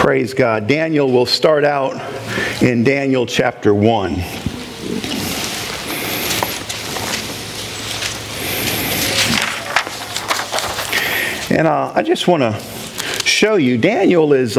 Praise God. Daniel will start out in Daniel chapter 1. And I just want to show you, Daniel is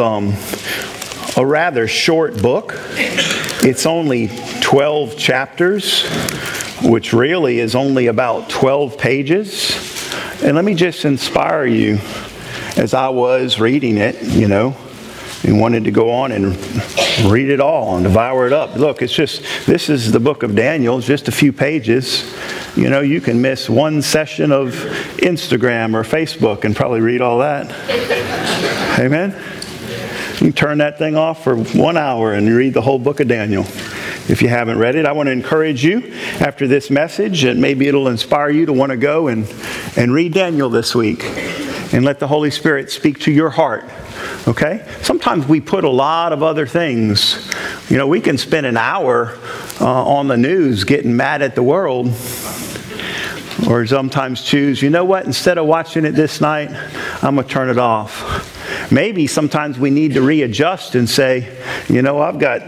a rather short book. It's only 12 chapters, which really is only about 12 pages. And let me just inspire you, as I was reading it, and wanted to go on and read it all and devour it up. Look, this is the book of Daniel. It's just a few pages. You can miss one session of Instagram or Facebook and probably read all that. Amen? You can turn that thing off for 1 hour and read the whole book of Daniel. If you haven't read it, I want to encourage you after this message, and maybe it'll inspire you to want to go and read Daniel this week and let the Holy Spirit speak to your heart. Okay? Sometimes we put a lot of other things. We can spend an hour on the news getting mad at the world. Or sometimes choose, instead of watching it this night, I'm going to turn it off. Maybe sometimes we need to readjust and say, I've got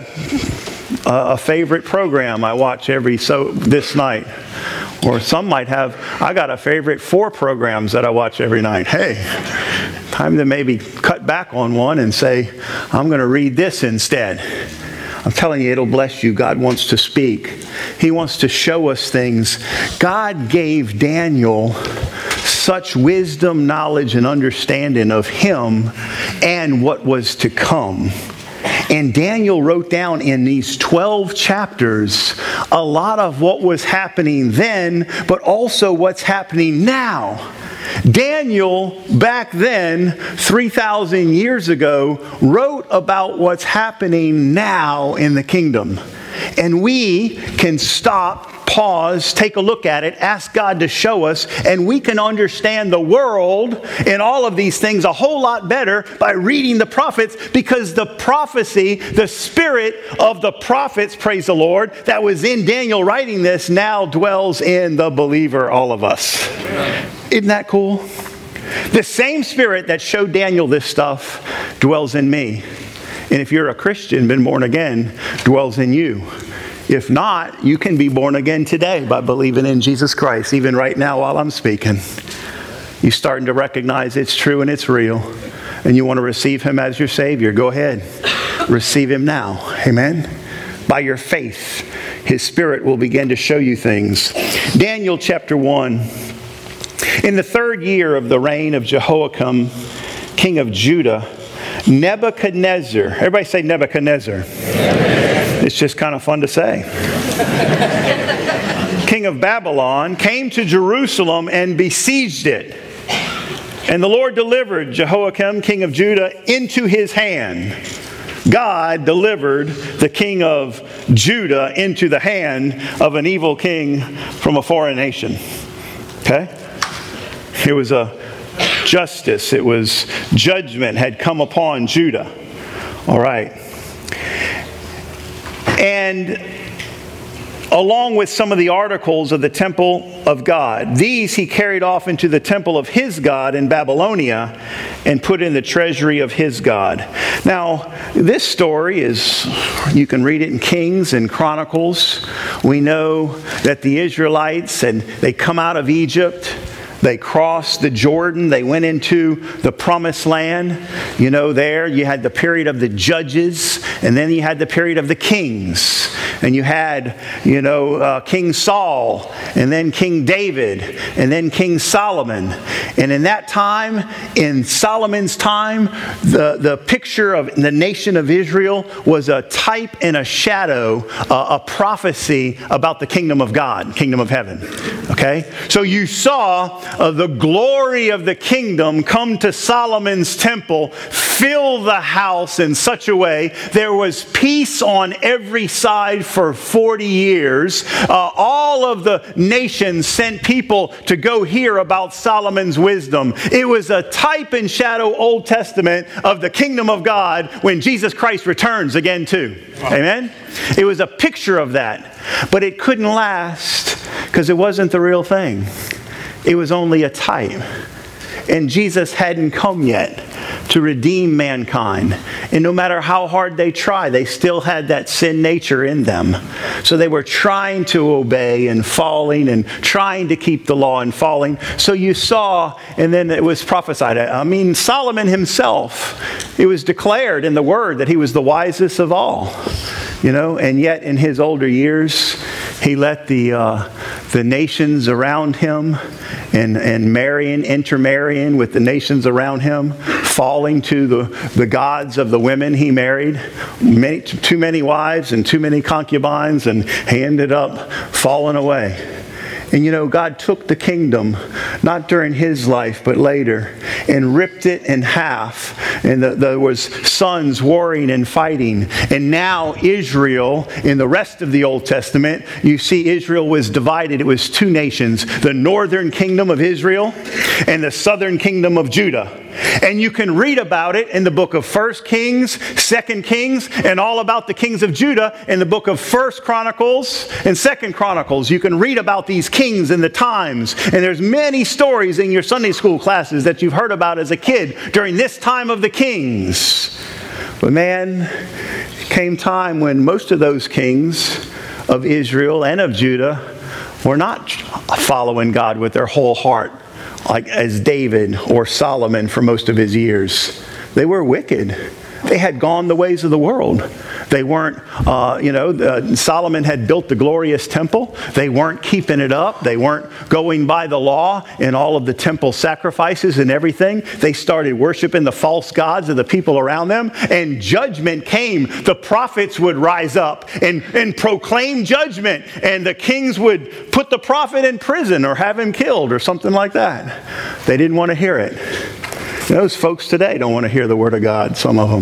a favorite program I watch this night. Or some might have, I got a favorite 4 programs that I watch every night. Hey, time to maybe cut back on one and say, I'm going to read this instead. I'm telling you, it'll bless you. God wants to speak. He wants to show us things. God gave Daniel such wisdom, knowledge, and understanding of him and what was to come. And Daniel wrote down in these 12 chapters a lot of what was happening then, but also what's happening now. Daniel, back then, 3,000 years ago, wrote about what's happening now in the kingdom. And we can stop, pause, take a look at it, ask God to show us, and we can understand the world and all of these things a whole lot better by reading the prophets, because the prophecy, the spirit of the prophets, praise the Lord, that was in Daniel writing this now dwells in the believer, all of us. Isn't that cool? The same spirit that showed Daniel this stuff dwells in me. And if you're a Christian, been born again, dwells in you. If not, you can be born again today by believing in Jesus Christ, even right now while I'm speaking. You're starting to recognize it's true and it's real, and you want to receive Him as your Savior. Go ahead. Receive Him now. Amen? By your faith, His Spirit will begin to show you things. Daniel chapter 1. In the 3rd year of the reign of Jehoiakim, king of Judah, Nebuchadnezzar. Everybody say Nebuchadnezzar. It's just kind of fun to say. King of Babylon came to Jerusalem and besieged it. And the Lord delivered Jehoiakim, king of Judah, into his hand. God delivered the king of Judah into the hand of an evil king from a foreign nation. Okay? It was a justice. It was judgment had come upon Judah. All right. And along with some of the articles of the temple of God, these he carried off into the temple of his God in Babylonia and put in the treasury of his God. Now, this story is, you can read it in Kings and Chronicles. We know that the Israelites, and they come out of Egypt. They crossed the Jordan. They went into the promised land. There you had the period of the judges, and then you had the period of the kings. And you had, King Saul, and then King David, and then King Solomon. And in that time, in Solomon's time, the picture of the nation of Israel was a type and a shadow, a prophecy about the kingdom of God, kingdom of heaven. Okay? So you saw the glory of the kingdom come to Solomon's temple, fill the house in such a way there was peace on every side for 40 years. All of the nations sent people to go hear about Solomon's wisdom. It was a type and shadow, Old Testament, of the kingdom of God when Jesus Christ returns again too. Amen? It was a picture of that. But it couldn't last because it wasn't the real thing. It was only a type. And Jesus hadn't come yet. to redeem mankind. And no matter how hard they tried, they still had that sin nature in them. So they were trying to obey and falling and trying to keep the law and falling. So you saw, and then it was prophesied. I mean, Solomon himself, it was declared in the word that he was the wisest of all. And yet in his older years, he let the nations around him and intermarrying with the nations around him, falling to the gods of the women he married, too many wives and too many concubines, and he ended up falling away. And God took the kingdom, not during his life, but later, and ripped it in half. And there was sons warring and fighting. And now Israel, in the rest of the Old Testament, you see Israel was divided. It was two nations, the northern kingdom of Israel and the southern kingdom of Judah. And you can read about it in the book of 1 Kings, 2 Kings, and all about the kings of Judah in the book of 1 Chronicles and 2 Chronicles. You can read about these kings and the times. And there's many stories in your Sunday school classes that you've heard about as a kid during this time of the kings. But man, came time when most of those kings of Israel and of Judah were not following God with their whole heart, like as David or Solomon for most of his years. They were wicked. They had gone the ways of the world. They weren't, Solomon had built the glorious temple. They weren't keeping it up. They weren't going by the law in all of the temple sacrifices and everything. They started worshiping the false gods of the people around them, and judgment came. The prophets would rise up and proclaim judgment, and the kings would put the prophet in prison or have him killed or something like that. They didn't want to hear it. Those folks today don't want to hear the word of God, some of them.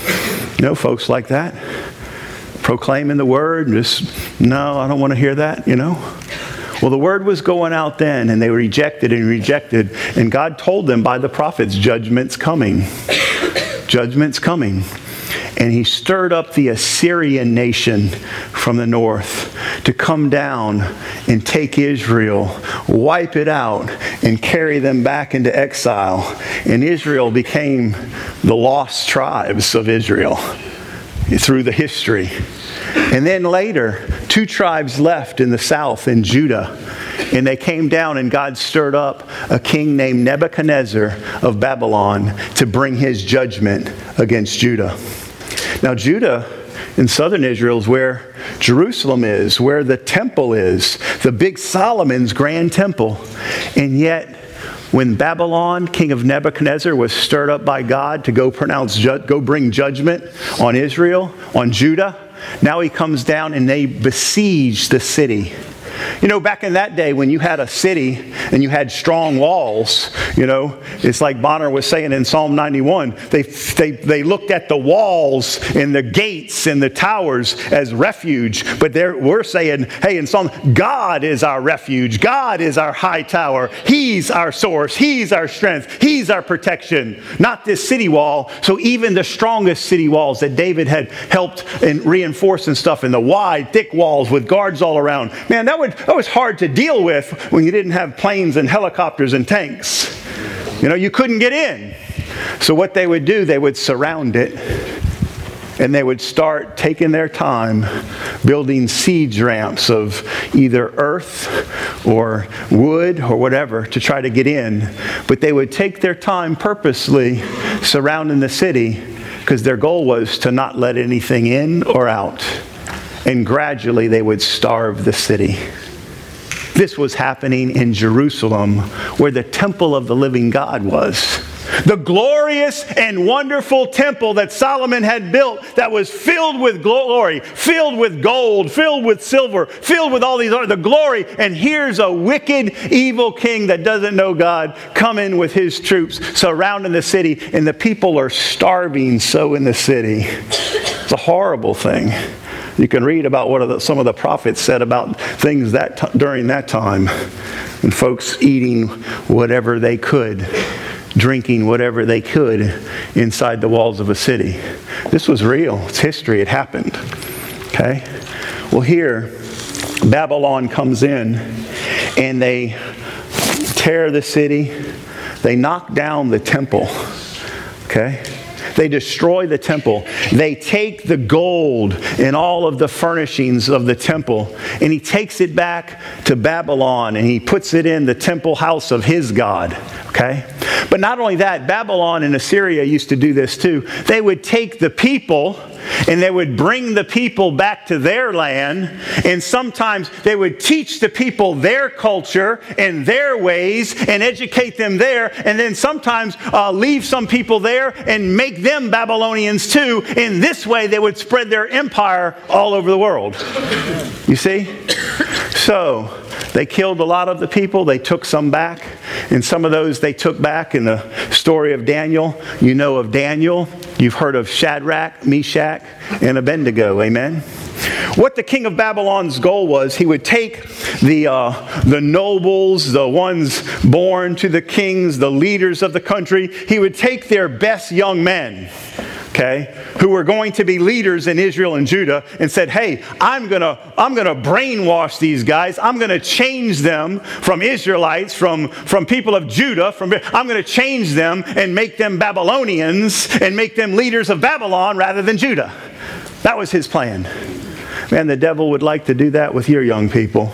Folks like that. Proclaiming the word, no, I don't want to hear that, Well, the word was going out then, and they rejected and rejected. And God told them by the prophets, judgment's coming. Judgment's coming. And he stirred up the Assyrian nation from the north to come down and take Israel, wipe it out, and carry them back into exile. And Israel became the lost tribes of Israel through the history. And then later, 2 tribes left in the south, in Judah. And they came down, and God stirred up a king named Nebuchadnezzar of Babylon to bring his judgment against Judah. Now, Judah in southern Israel is where Jerusalem is, where the temple is, the big Solomon's grand temple. And yet, when Babylon, king of Nebuchadnezzar, was stirred up by God to go bring judgment on Israel, on Judah, now he comes down and they besiege the city. Back in that day when you had a city and you had strong walls, it's like Bonner was saying in Psalm 91, they looked at the walls and the gates and the towers as refuge. But we're saying, hey, in Psalm, God is our refuge. God is our high tower. He's our source. He's our strength. He's our protection, not this city wall. So even the strongest city walls that David had helped and reinforce and stuff, and the wide, thick walls with guards all around, man, that was hard to deal with when you didn't have planes and helicopters and tanks. You couldn't get in. So what they would do, they would surround it, and they would start taking their time building siege ramps of either earth or wood or whatever to try to get in. But they would take their time purposely surrounding the city because their goal was to not let anything in or out. And gradually they would starve the city. This was happening in Jerusalem, where the temple of the living God was. The glorious and wonderful temple that Solomon had built that was filled with glory, filled with gold, filled with silver, filled with all the glory. And here's a wicked, evil king that doesn't know God come in with his troops surrounding the city, and the people are starving so in the city. It's a horrible thing. You can read about what some of the prophets said about things during that time, and folks eating whatever they could, drinking whatever they could inside the walls of a city. This was real. It's history. It happened. Okay? Well, here, Babylon comes in, and they tear the city. They knock down the temple. Okay? They destroy the temple. They take the gold and all of the furnishings of the temple, and he takes it back to Babylon, and he puts it in the temple house of his God. Okay? But not only that, Babylon and Assyria used to do this too. They would take the people and they would bring the people back to their land, and sometimes they would teach the people their culture and their ways and educate them there, and then sometimes leave some people there and make them Babylonians too. In this way, they would spread their empire all over the world. You see? So they killed a lot of the people. They took some back, and some of those they took back. In the story of Daniel, you know of Daniel. You've heard of Shadrach, Meshach, and Abednego. Amen? What the king of Babylon's goal was, he would take the nobles, the ones born to the kings, the leaders of the country. He would take their best young men, okay, who were going to be leaders in Israel and Judah, and said, hey, I'm gonna brainwash these guys. I'm gonna change them from Israelites, from people of Judah. I'm gonna change them and make them Babylonians and make them leaders of Babylon rather than Judah. That was his plan. Man, the devil would like to do that with your young people.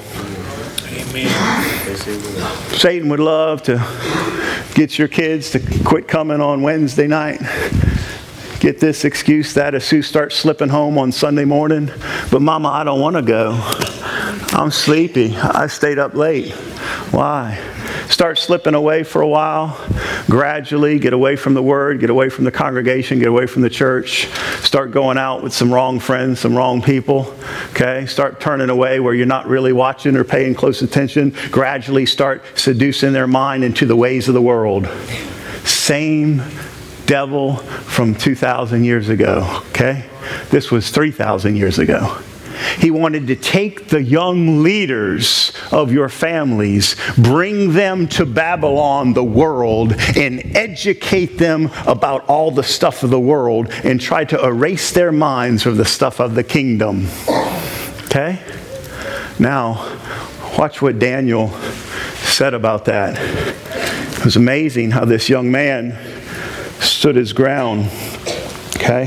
Amen. Satan would love to get your kids to quit coming on Wednesday night. Get this excuse, that excuse, start slipping home on Sunday morning. But Mama, I don't want to go. I'm sleepy. I stayed up late. Why? Start slipping away for a while. Gradually get away from the Word, get away from the congregation, get away from the church. Start going out with some wrong friends, some wrong people. Okay? Start turning away where you're not really watching or paying close attention. Gradually start seducing their mind into the ways of the world. Same devil from 2,000 years ago. Okay? This was 3,000 years ago. He wanted to take the young leaders of your families, bring them to Babylon, the world, and educate them about all the stuff of the world and try to erase their minds from the stuff of the kingdom. Okay? Now, watch what Daniel said about that. It was amazing how this young man stood his ground. Okay?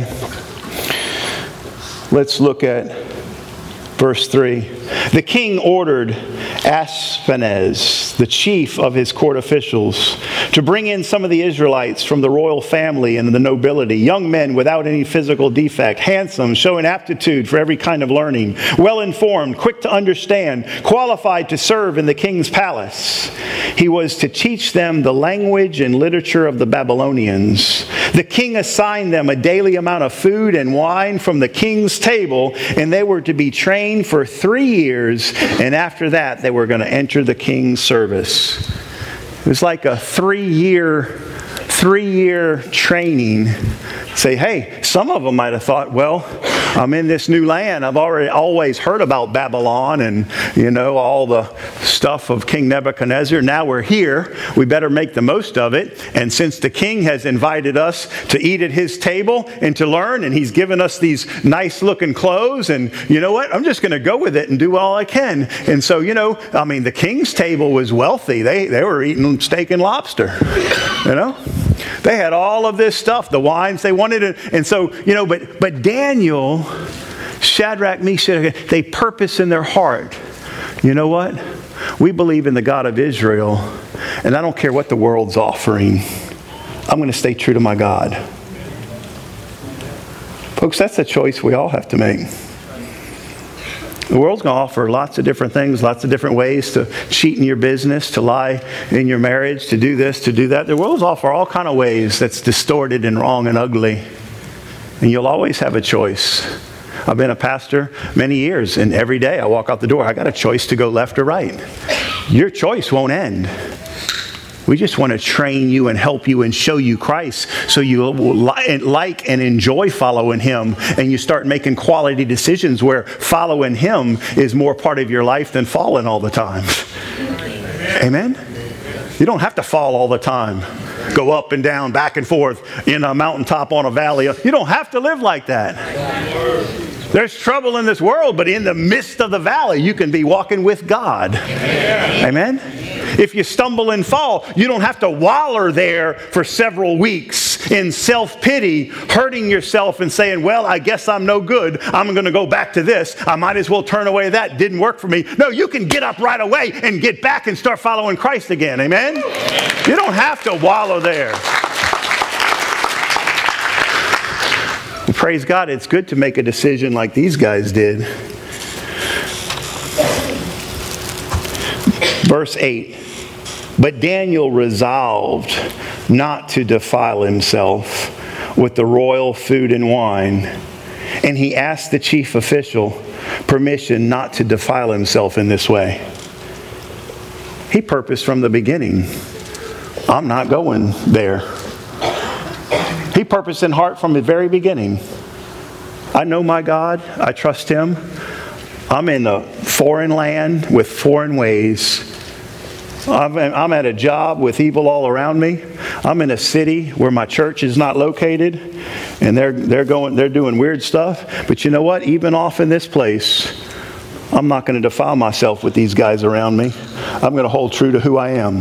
Let's look at Verse 3, the king ordered Ashpenaz, the chief of his court officials, to bring in some of the Israelites from the royal family and the nobility, young men without any physical defect, handsome, showing aptitude for every kind of learning, well-informed, quick to understand, qualified to serve in the king's palace. He was to teach them the language and literature of the Babylonians. The king assigned them a daily amount of food and wine from the king's table, and they were to be trained for 3 years, and after that they were going to enter the king's service. It was like a three-year training. Say, hey, some of them might have thought, well, I'm in this new land. I've always heard about Babylon and, all the stuff of King Nebuchadnezzar. Now we're here. We better make the most of it. And since the king has invited us to eat at his table and to learn, and he's given us these nice looking clothes, and you know what? I'm just going to go with it and do all I can. And so, the king's table was wealthy. They were eating steak and lobster, They had all of this stuff, the wines they wanted. And so, but Daniel, Shadrach, Meshach, they purpose in their heart. You know what? We believe in the God of Israel, and I don't care what the world's offering. I'm going to stay true to my God. Folks, that's a choice we all have to make. The world's going to offer lots of different things, lots of different ways to cheat in your business, to lie in your marriage, to do this, to do that. The world's offer all kind of ways that's distorted and wrong and ugly. And you'll always have a choice. I've been a pastor many years, and every day I walk out the door, I got a choice to go left or right. Your choice won't end. We just want to train you and help you and show you Christ so you will like and enjoy following Him, and you start making quality decisions where following Him is more part of your life than falling all the time. Amen? You don't have to fall all the time. Go up and down, back and forth in a mountaintop, on a valley. You don't have to live like that. There's trouble in this world, but in the midst of the valley, you can be walking with God. Amen? If you stumble and fall, you don't have to waller there for several weeks in self-pity, hurting yourself and saying, well, I guess I'm no good. I'm going to go back to this. I might as well turn away that. Didn't work for me. No, you can get up right away and get back and start following Christ again. Amen? You don't have to wallow there. Praise God, it's good to make a decision like these guys did. Verse 8. But Daniel resolved not to defile himself with the royal food and wine, and he asked the chief official permission not to defile himself in this way. He purposed from the beginning, I'm not going there. He purposed in heart from the very beginning. I know my God. I trust Him. I'm in a foreign land with foreign ways. I'm at a job with evil all around me. I'm in a city where my church is not located, and they're doing weird stuff. But you know what? Even off in this place, I'm not going to defile myself with these guys around me. I'm going to hold true to who I am.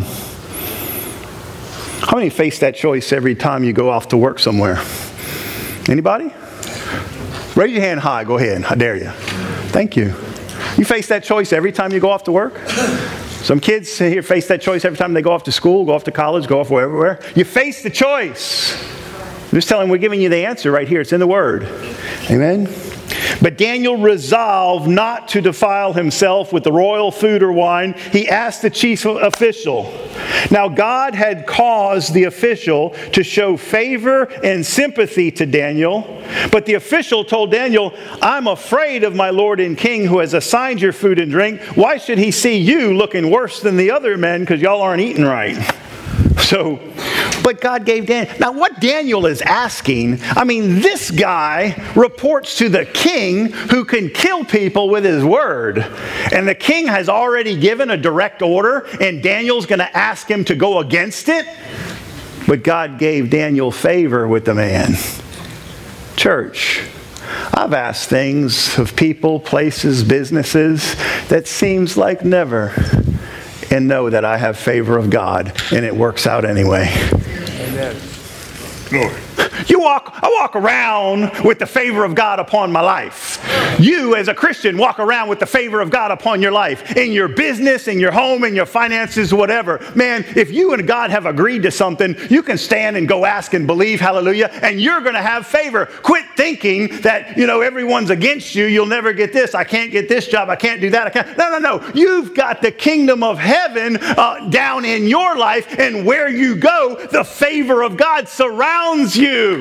How many face that choice every time you go off to work somewhere? Anybody? Raise your hand high. Go ahead. I dare you. Thank you. You face that choice every time you go off to work? Some kids here face that choice every time they go off to school, go off to college, go off wherever. You face the choice. I'm just telling you, we're giving you the answer right here. It's in the Word. Amen? But Daniel resolved not to defile himself with the royal food or wine. He asked the chief official. Now God had caused the official to show favor and sympathy to Daniel. But the official told Daniel, I'm afraid of my lord and king who has assigned your food and drink. Why should he see you looking worse than the other men because y'all aren't eating right? But God gave Daniel. Now what Daniel is asking, this guy reports to the king who can kill people with his word. And the king has already given a direct order, and Daniel's going to ask him to go against it. But God gave Daniel favor with the man. Church, I've asked things of people, places, businesses that seems like never, and know that I have favor of God, and it works out anyway. Amen. Glory. I walk around with the favor of God upon my life. You, as a Christian, walk around with the favor of God upon your life. In your business, in your home, in your finances, whatever. Man, if you and God have agreed to something, you can stand and go ask and believe, hallelujah, and you're going to have favor. Quit thinking that, everyone's against you. You'll never get this. I can't get this job. I can't do that. No. You've got the kingdom of heaven down in your life, and where you go, the favor of God surrounds you.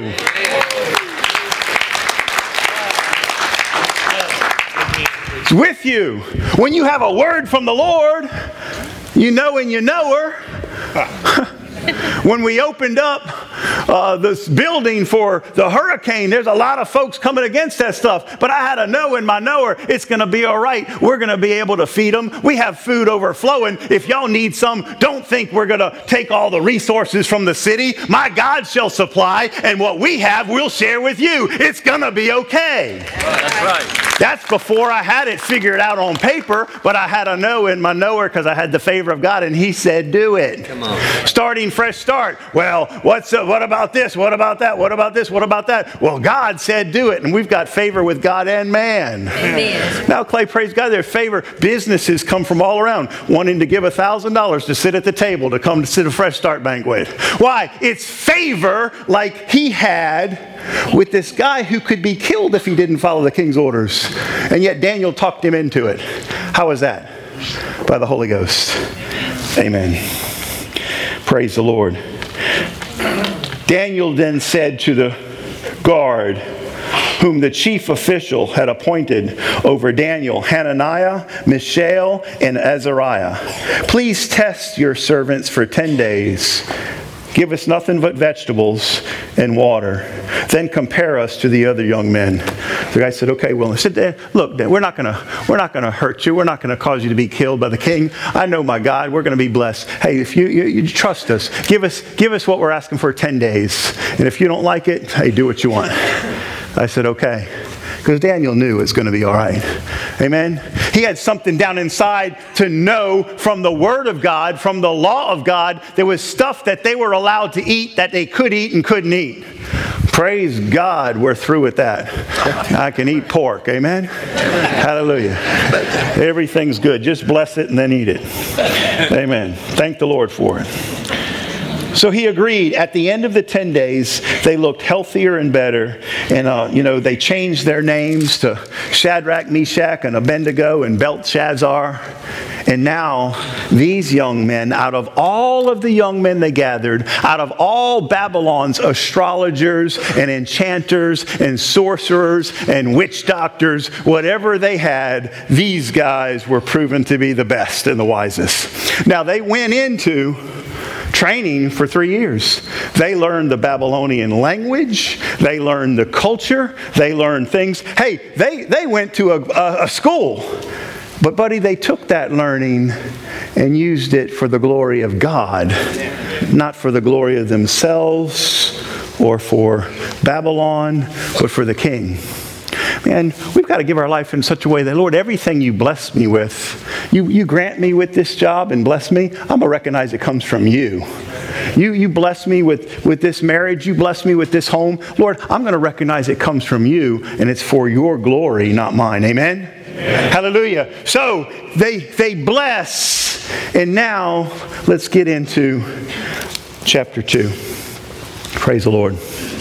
It's with you. When you have a word from the Lord, you know and you know her. When we opened up this building for the hurricane, there's a lot of folks coming against that stuff. But I had to know in my knower, it's going to be all right. We're going to be able to feed them. We have food overflowing. If y'all need some, don't think we're going to take all the resources from the city. My God shall supply, and what we have, we'll share with you. It's going to be okay. That's right. That's before I had it figured out on paper, but I had to know in my knower because I had the favor of God, and He said, do it. Come on. Starting fresh start. Well, what about this? What about that? What about this? What about that? Well, God said do it, and we've got favor with God and man. Amen. Now, Clay, praise God, their favor. Businesses come from all around wanting to give $1,000 to sit at the table to come to sit a fresh start banquet. Why? It's favor like he had with this guy who could be killed if he didn't follow the king's orders. And yet Daniel talked him into it. How was that? By the Holy Ghost. Amen. Praise the Lord. Daniel then said to the guard, whom the chief official had appointed over Daniel, Hananiah, Mishael, and Azariah, please test your servants for 10 days. Give us nothing but vegetables and water. Then compare us to the other young men. The guy said, okay, well, sit there. Look, we're not going to hurt you. We're not going to cause you to be killed by the king. I know my God. We're going to be blessed. Hey, if you trust us, give us what we're asking for 10 days. And if you don't like it, hey, do what you want. I said, okay. Because Daniel knew it's going to be all right. Amen? He had something down inside to know from the Word of God, from the law of God. There was stuff that they were allowed to eat that they could eat and couldn't eat. Praise God, we're through with that. I can eat pork, amen? Hallelujah. Everything's good. Just bless it and then eat it. Amen. Thank the Lord for it. So he agreed. At the end of the 10 days, they looked healthier and better. And, they changed their names to Shadrach, Meshach, and Abednego, and Belshazzar. And now, these young men, out of all of the young men they gathered, out of all Babylon's astrologers and enchanters and sorcerers and witch doctors, whatever they had, these guys were proven to be the best and the wisest. Now, they went into training for 3 years. They learned the Babylonian language. They learned the culture. They learned things. Hey, they went to a school. But, buddy, they took that learning and used it for the glory of God, not for the glory of themselves or for Babylon, but for the king. Man, we've got to give our life in such a way that, Lord, everything you bless me with, you grant me with this job and bless me, I'm going to recognize it comes from you. You bless me with this marriage, you bless me with this home. Lord, I'm going to recognize it comes from you, and it's for your glory, not mine. Amen? Amen. Hallelujah. So they bless, and now let's get into chapter 2. Praise the Lord.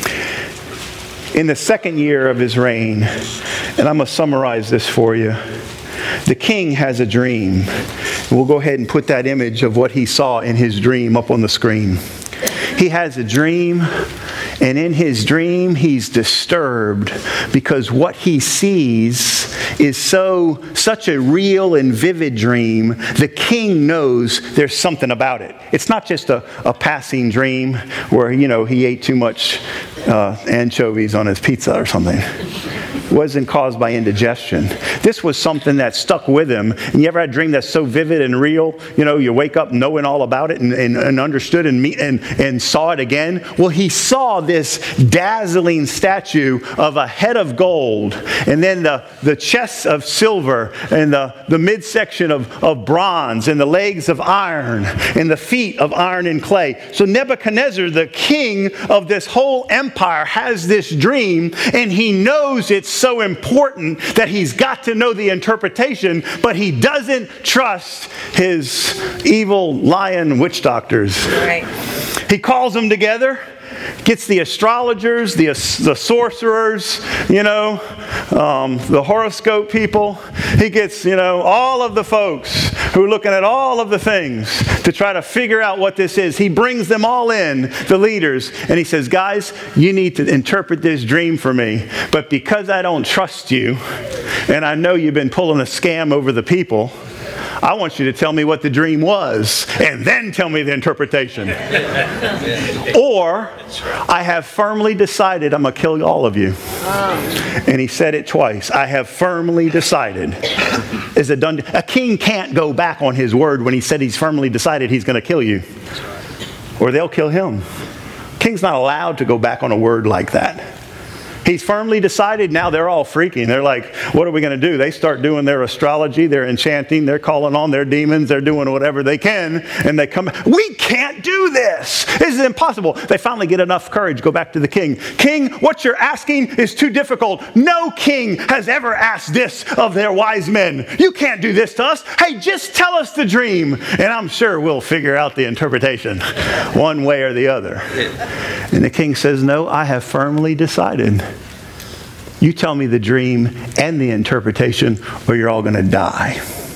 In the second year of his reign, and I'm going to summarize this for you, the king has a dream. We'll go ahead and put that image of what he saw in his dream up on the screen. He has a dream, and in his dream, he's disturbed because what he sees is such a real and vivid dream. The king knows there's something about it. It's not just a passing dream where, he ate too much anchovies on his pizza or something. It wasn't caused by indigestion. This was something that stuck with him. And you ever had a dream that's so vivid and real? You wake up knowing all about it and understood and saw it again. Well, he saw this dazzling statue of a head of gold, and then the chests of silver, and the midsection of bronze, and the legs of iron, and the feet of iron and clay. So Nebuchadnezzar, the king of this whole empire, has this dream, and he knows it's so important that he's got to know the interpretation, but he doesn't trust his evil lion witch doctors. Right. He calls them together, gets the astrologers, the sorcerers, the horoscope people. He gets, all of the folks who are looking at all of the things to try to figure out what this is. He brings them all in, the leaders, and he says, guys, you need to interpret this dream for me. But because I don't trust you, and I know you've been pulling a scam over the people, I want you to tell me what the dream was and then tell me the interpretation. Or I have firmly decided I'm going to kill all of you. And he said it twice. I have firmly decided. Is it done? A king can't go back on his word when he said he's firmly decided he's going to kill you. Or they'll kill him. King's not allowed to go back on a word like that. He's firmly decided. Now they're all freaking. They're like, what are we going to do? They start doing their astrology, they're enchanting, they're calling on their demons, they're doing whatever they can, and they come, we can't do this. This is impossible. They finally get enough courage, go back to the king. King, what you're asking is too difficult. No king has ever asked this of their wise men. You can't do this to us. Hey, just tell us the dream, and I'm sure we'll figure out the interpretation one way or the other. And the king says, no, I have firmly decided. You tell me the dream and the interpretation, or you're all going to die.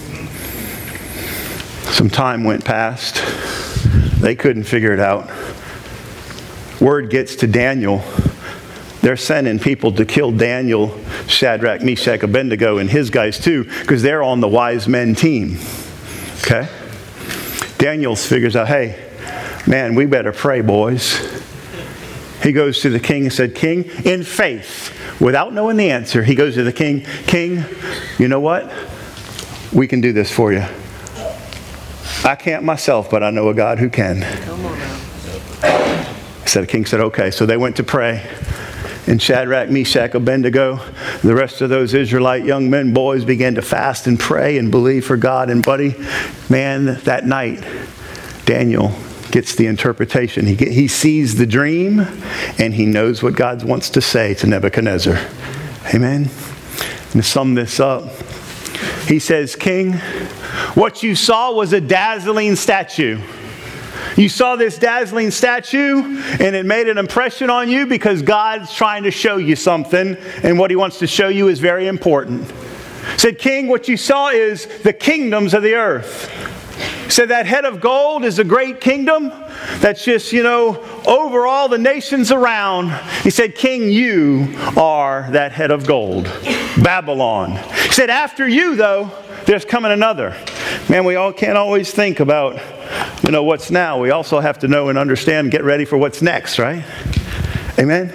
Some time went past. They couldn't figure it out. Word gets to Daniel. They're sending people to kill Daniel, Shadrach, Meshach, Abednego, and his guys too, because they're on the wise men team. Okay? Daniel figures out, hey, man, we better pray, boys. He goes to the king and said, King, in faith, without knowing the answer, he goes to the king, King, you know what? We can do this for you. I can't myself, but I know a God who can. Come on now. So the king said, okay. So they went to pray. And Shadrach, Meshach, Abednego, the rest of those Israelite young men, boys, began to fast and pray and believe for God. And buddy, man, that night, Daniel gets the interpretation. He sees the dream, and he knows what God wants to say to Nebuchadnezzar. Amen? And to sum this up, he says, King, what you saw was a dazzling statue. You saw this dazzling statue, and it made an impression on you because God's trying to show you something, and what he wants to show you is very important. He said, King, what you saw is the kingdoms of the earth. He said, that head of gold is a great kingdom that's just, over all the nations around. He said, King, you are that head of gold, Babylon. He said, after you, though, there's coming another. Man, we all can't always think about what's now. We also have to know and understand, get ready for what's next, right? Amen?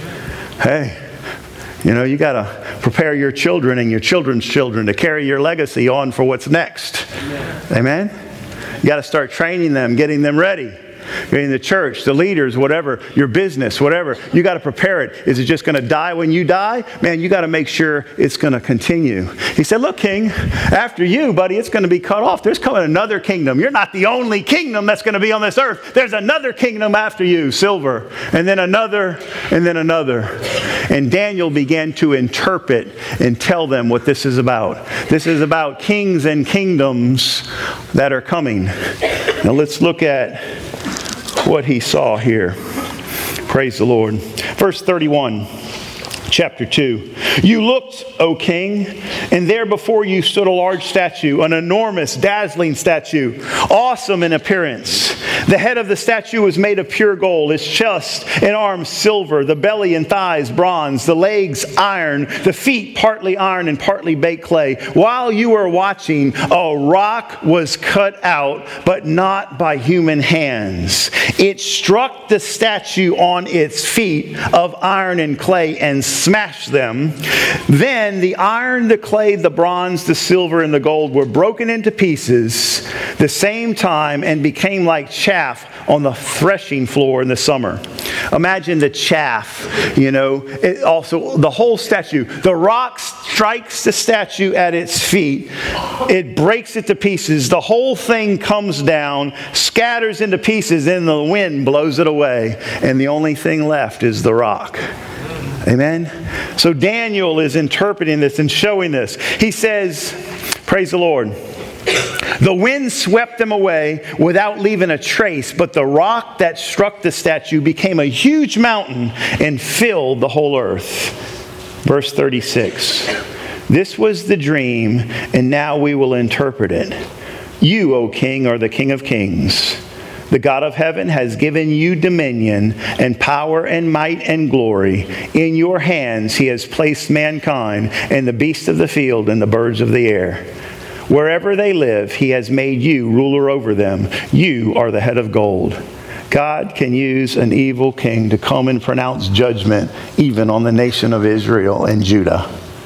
Hey, you got to prepare your children and your children's children to carry your legacy on for what's next. Amen? You got to start training them, getting them ready. In the church, the leaders, whatever, your business, whatever, you got to prepare it. Is it just going to die when you die? Man, you got to make sure it's going to continue. He said, look, King, after you, buddy, it's going to be cut off. There's coming another kingdom. You're not the only kingdom that's going to be on this earth. There's another kingdom after you, silver, and then another, and then another. And Daniel began to interpret and tell them what this is about. This is about kings and kingdoms that are coming. Now let's look at what he saw here. Praise the Lord. Verse 31, chapter 2. You looked, O king, and there before you stood a large statue, an enormous, dazzling statue, awesome in appearance. The head of the statue was made of pure gold, its chest and arms silver, the belly and thighs bronze, the legs iron, the feet partly iron and partly baked clay. While you were watching, a rock was cut out, but not by human hands. It struck the statue on its feet of iron and clay and smashed them. Then the iron, the clay, the bronze, the silver, and the gold were broken into pieces the same time and became like chaff on the threshing floor in the summer. Imagine the chaff, also the whole statue. The rock strikes the statue at its feet. It breaks it to pieces. The whole thing comes down, scatters into pieces, and the wind blows it away. And the only thing left is the rock. Amen? So Daniel is interpreting this and showing this. He says, praise the Lord, the wind swept them away without leaving a trace, but the rock that struck the statue became a huge mountain and filled the whole earth. Verse 36. This was the dream, and now we will interpret it. You, O king, are the King of kings. The God of heaven has given you dominion and power and might and glory. In your hands he has placed mankind and the beasts of the field and the birds of the air. Wherever they live, he has made you ruler over them. You are the head of gold. God can use an evil king to come and pronounce judgment even on the nation of Israel and Judah.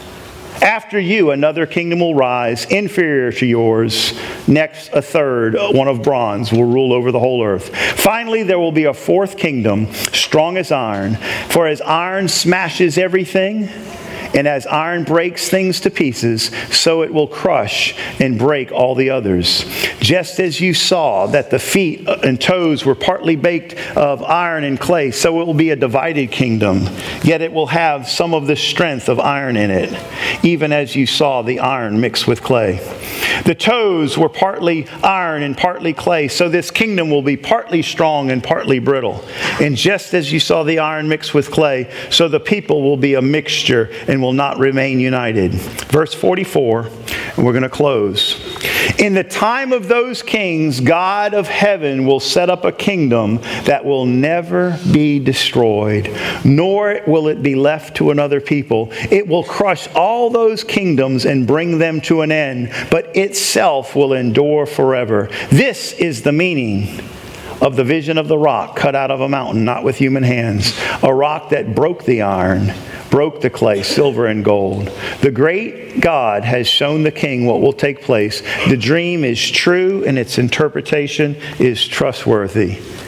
After you, another kingdom will rise, inferior to yours. Next, a third, one of bronze, will rule over the whole earth. Finally, there will be a fourth kingdom, strong as iron. For as iron smashes everything, and as iron breaks things to pieces, so it will crush and break all the others. Just as you saw that the feet and toes were partly baked of iron and clay, so it will be a divided kingdom. Yet it will have some of the strength of iron in it, even as you saw the iron mixed with clay. The toes were partly iron and partly clay, so this kingdom will be partly strong and partly brittle. And just as you saw the iron mixed with clay, so the people will be a mixture and will not remain united. Verse 44, and we're going to close. In the time of those kings, God of heaven will set up a kingdom that will never be destroyed, nor will it be left to another people. It will crush all those kingdoms and bring them to an end, but itself will endure forever. This is the meaning of the vision of the rock cut out of a mountain, not with human hands. A rock that broke the iron, broke the clay, silver and gold. The great God has shown the king what will take place. The dream is true and its interpretation is trustworthy.